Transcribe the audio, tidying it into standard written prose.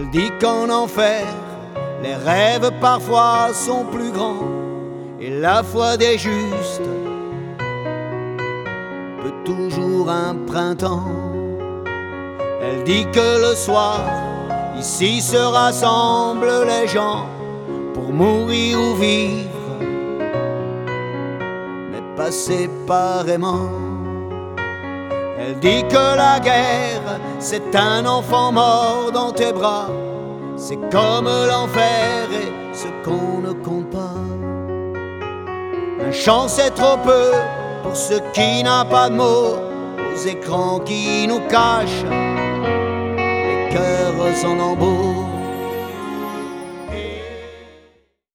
Elle dit qu'en enfer, les rêves parfois sont plus grands et la foi des justes peut toujours un printemps. Elle dit que le soir, ici se rassemblent les gens pour mourir ou vivre, mais pas séparément. Elle dit que la guerre, c'est un enfant mort dans tes bras. C'est comme l'enfer et ce qu'on ne compte pas. Un chant c'est trop peu pour ce qui n'a pas de mots, aux écrans qui nous cachent les cœurs en lambeaux.